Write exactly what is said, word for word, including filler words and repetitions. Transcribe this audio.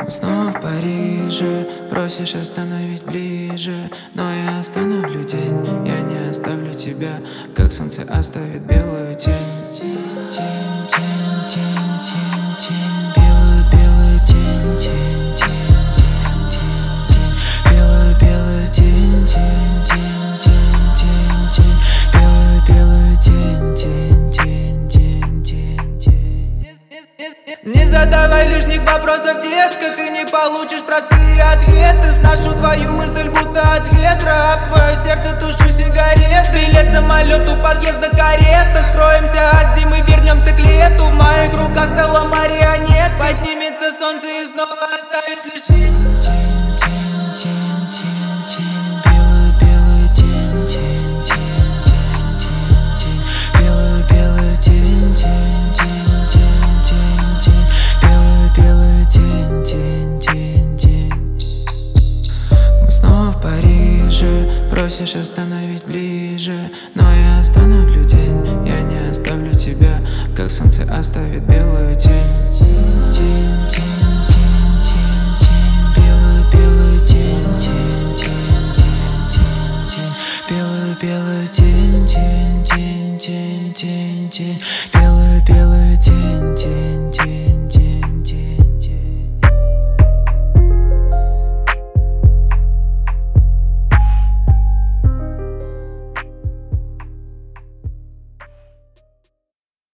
Мы снова в Париже, просишь остановить ближе, но я остановлю день, я не оставлю тебя, как солнце оставит белую тень. Тень, тень, тень, тень, тень, белую, белую тень, тень, тень, тень, тень, тень, белую, белую тень, тень, тень, тень, тень, тень, белую, белую тень, тень, тень, тень, тень, тень. Не задавай лишних вопросов, детка, ты не получишь простые ответы. Сношу твою мысль будто от ветра, об твое сердце тушу сигареты. Билет, самолет, у подъезда карета. Скроемся от зимы, вернемся к лету. В моих руках стала марионет. Поднимется солнце и снова оставит лишь тень. Тень, тень, тень, тень, тень, белую, белую тень, тень, тень, тень, тень, тень, белую, белую тень, тень, тень, тень, тень, тень, белую, белую тень, тень, тень, тень. Мы снова в Париже, просишь остановить ближе, но я остановлю день, я не оставлю тебя, как солнце оставит белую тень. Тень, тень, тень.